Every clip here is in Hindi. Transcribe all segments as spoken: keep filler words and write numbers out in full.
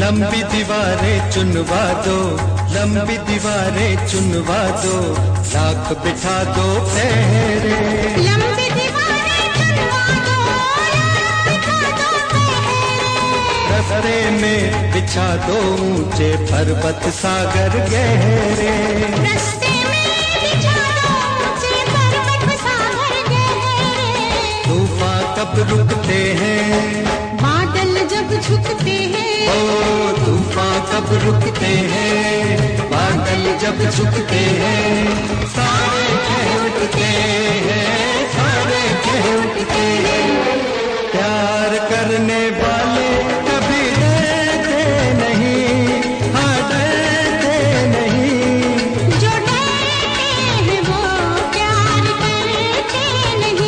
लंबी दीवारें चुनवा दो, लंबी दीवारें चुनवा दो, लाख बिठा दो पहरे। लंबी दीवारें चुनवा दो, लाख बिठा दो पहरे। रस्ते में बिछा दो ऊंचे पर्वत सागर गहरे। रस्ते में बिछा दो ऊंचे पर्वत सागर गहरे। तूफान कब रुकते हैं, बादल जब झुकते हैं। ओ तूफान कब रुकते हैं, बादल जब झुकते हैं। सारे कह उठते हैं, सारे कह उठते हैं। प्यार करने वाले कभी डरते नहीं, हाँ डरते नहीं। जो डरते हैं वो प्यार करते नहीं।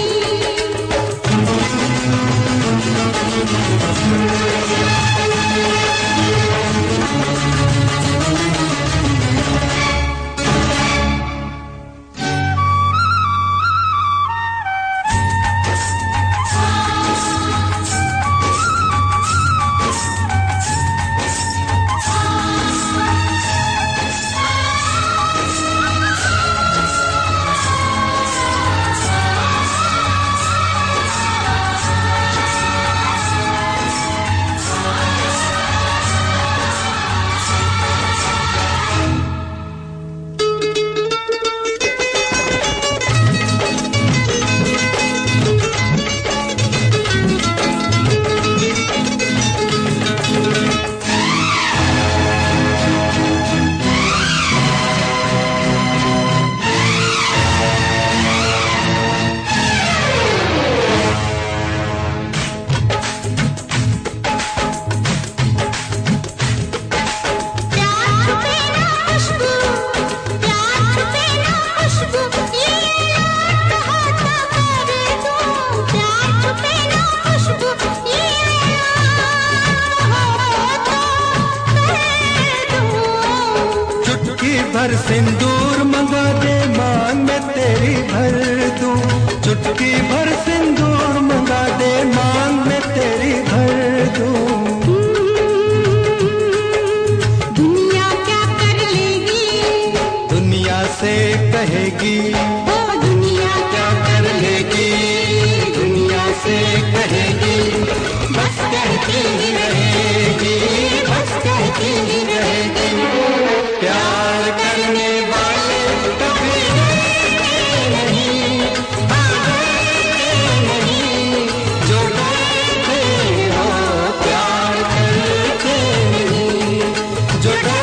भर सिंदूर मंगा दे मांग में तेरी भर दूं, चुटकी भर सिंदूर मंगा दे मांग में तेरी भर दूं। दुनिया क्या कर लेगी, दुनिया से कहेगी, ओ दुनिया क्या कर लेगी, दुनिया से कहेगी। बस कहती ही रहेगी, बस कहती ही रहेगी। प्यार करने वाले कभी डरते नहीं, डरते नहीं। जो डरते हो प्यार करते नहीं, जो